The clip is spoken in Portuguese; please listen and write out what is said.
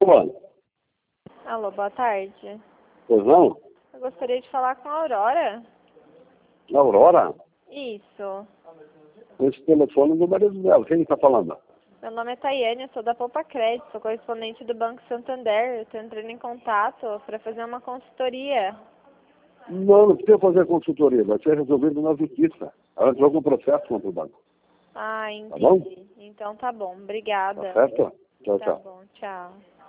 Olha, Alô, boa tarde. pois não? Eu gostaria de falar com a Aurora. Aurora? Isso. Esse telefone do marido dela. Quem está falando? Meu nome é Tayane, eu sou da Poupa Crédito, sou correspondente do Banco Santander. Eu estou entrando em contato para fazer uma consultoria. Não precisa fazer consultoria. Vai ser resolvido na justiça. Ela joga um processo contra o banco. Ah, Tá bom? entendi. Então tá bom, Tá obrigada. certo? Tchau, Tá tchau. bom, tchau.